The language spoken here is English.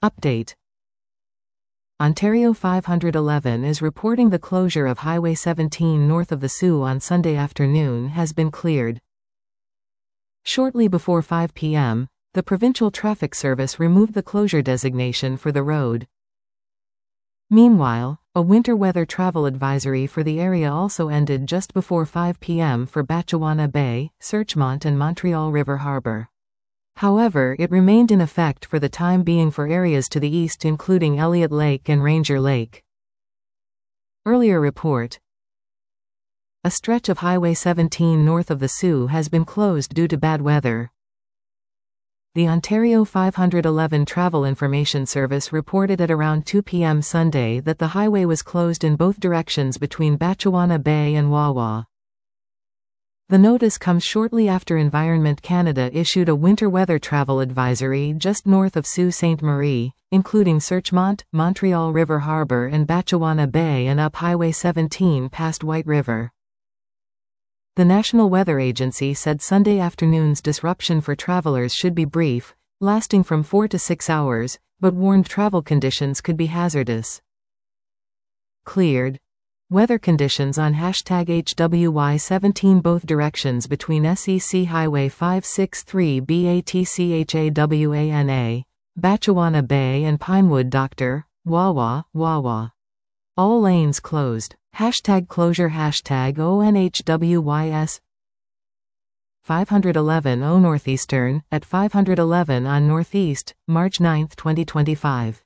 Update. Ontario 511 is reporting the closure of Highway 17 north of the Soo on Sunday afternoon has been cleared. Shortly before 5 p.m., the Provincial Traffic Service removed the closure designation for the road. Meanwhile, a winter weather travel advisory for the area also ended just before 5 p.m. for Batchewana Bay, Searchmont and Montreal River Harbor. However, it remained in effect for the time being for areas to the east including Elliott Lake and Ranger Lake. Earlier report. A stretch of Highway 17 north of the Soo has been closed due to bad weather. The Ontario 511 Travel Information Service reported at around 2 p.m. Sunday that the highway was closed in both directions between Batchewana Bay and Wawa. The notice comes shortly after Environment Canada issued a winter weather travel advisory just north of Sault Ste. Marie, including Searchmont, Montreal River Harbor and Batchewana Bay and up Highway 17 past White River. The National Weather Agency said Sunday afternoon's disruption for travelers should be brief, lasting from 4 to 6 hours, but warned travel conditions could be hazardous. Cleared. Weather conditions on #HWY17 both directions between SEC Highway 563 BATCHAWANA, Batchewana Bay and Pinewood Dr. Wawa, Wawa. All lanes closed. #closure #ONHWYS 511 O Northeastern, at 511 on Northeast, March 9, 2025.